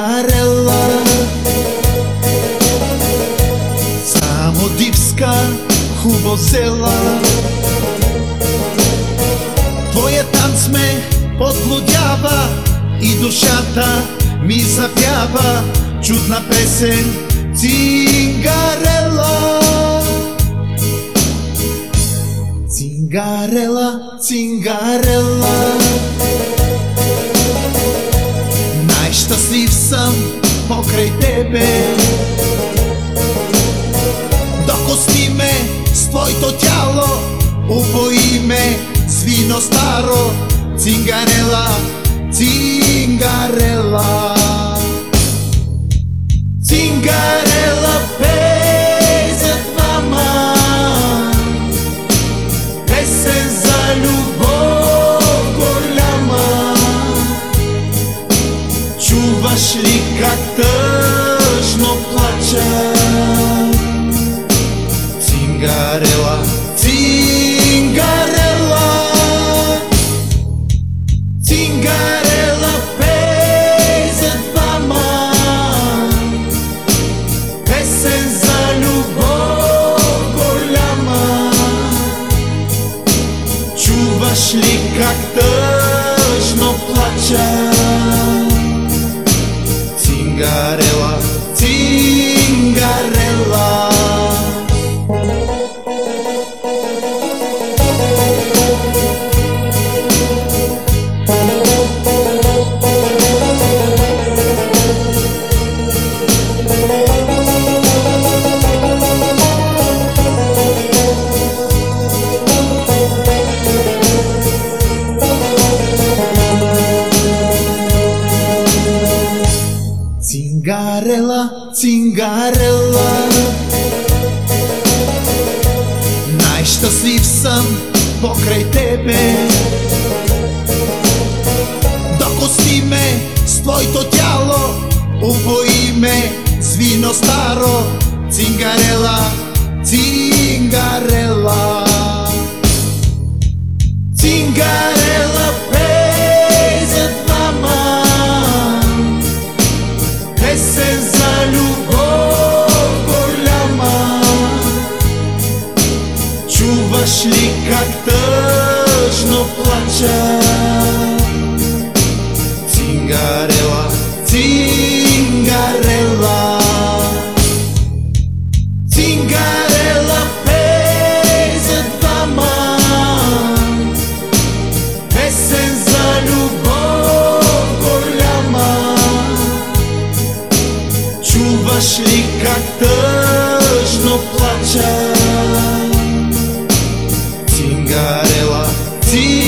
Cingarella, samo дивска хубозела. Твоя танц ме подлудява и душата ми запява чудна песен Cingarella. Cingarella, Cingarella, най-щастлив съм покрай тебе. Докосни ме с твоето тяло, упои ме с вино старо. Cingarella, Cingarella, Cingarella, пей за двама, песен за любов голяма. Чуваш ли как тъжно плача? Cingarella, Cingarella, Cingarella, пей за двама, песен за любов голяма. Чуваш ли как тъжно плача? Cingarella, Cingarella. Cingarella, Cingarella, най-щастлив съм покрай тебе. Докосни ме с твоето тяло, упои ме с вино старо. Cingarella, Cingarella, Cingarella, пей за двама, песен за любов голяма. Чуваш ли как тъжно плача? Cingarella, Cingarella, Cingarella, пей за двама, песен за любов голяма. Чуваш ли как тъжно плача? Cingarella, Cingarella.